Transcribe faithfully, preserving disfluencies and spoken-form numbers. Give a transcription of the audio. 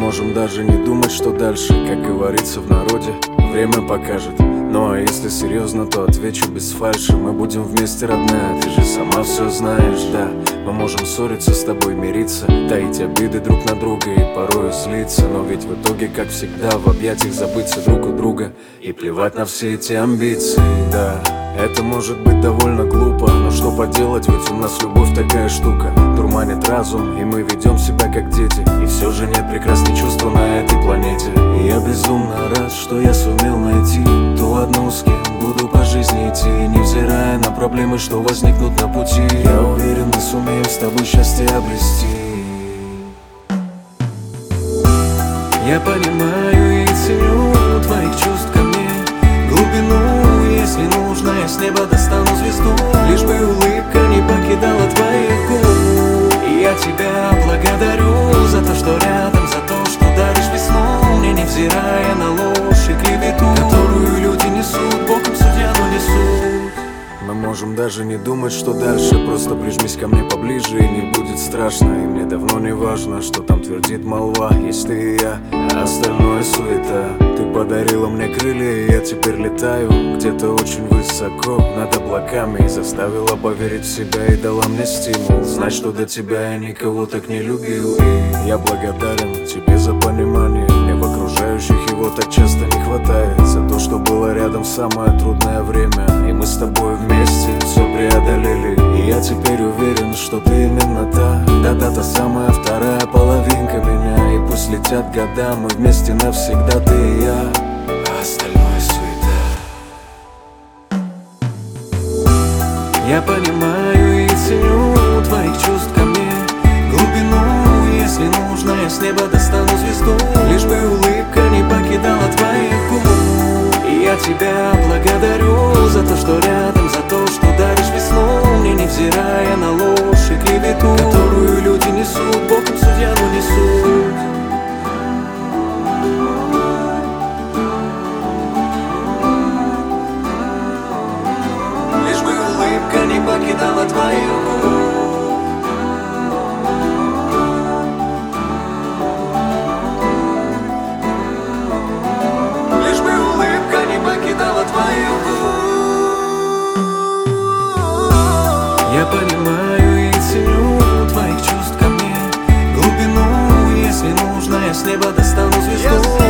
можем даже не думать, что дальше. Как говорится в народе, время покажет. Ну а если серьезно, то отвечу без фальши. Мы будем вместе, родная, ты же сама все знаешь, да. Мы можем ссориться, с тобой мириться, таить обиды друг на друга и порою злиться. Но ведь в итоге, как всегда, в объятиях забыться друг у друга и плевать на все эти амбиции, да. Это может быть довольно глупо, но что поделать, ведь у нас любовь такая штука. Дурманит разум, и мы ведем себя как дети. И все же нет прекрасней чувства на этой планете. И я безумно рад, что я сумел найти ту одну, с кем буду по жизни идти, невзирая на проблемы, что возникнут на пути. Я уверен, мы сумеем с тобой счастье обрести. Я понимаю и ценю твоих чувств ко мне, глубину, если нужно, я с неба достану звезду. Лишь бы улыбка не покидала твоих губ. И я тебя благодарю за то, что рядом, за то, что даришь весну мне, невзирая на ложь и клевету, которую люди несут, боком судья, но несут. Мы можем даже не думать, что дальше. Просто прижмись ко мне поближе, и не будет страшно. И мне давно не важно, что там твердит молва. Есть ты и я, а остальное суета. Ты подарила мне крылья, и я теперь летаю где-то очень высоко над облаками. И заставила поверить в себя, и дала мне стимул знать, что до тебя я никого так не любил. И я благодарен тебе за понимание. Мне в окружающих его так часто не хватает. За то, что было рядом в самое трудное время. И мы с тобой вместе все преодолели. И я теперь уверен, что ты именно та, да-да, та самая вторая половинка меня. И пусть летят года, мы вместе навсегда, ты и я, а остальное суета. Я понимаю и ценю твоих чувств ко мне, глубину, если нужно, я с неба достану звезду. Лишь бы улыбка не покидала твоих губ. И я тебя благодарю за то, что рядом, за то, что даришь весну мне, невзирая на ложь и клевету, которую люди несут, боком судья, но несут. Лишь бы улыбка не покидала твоих губ. Я понимаю и ценю твоих чувств ко мне, глубину, если нужно, я с неба достану звезду.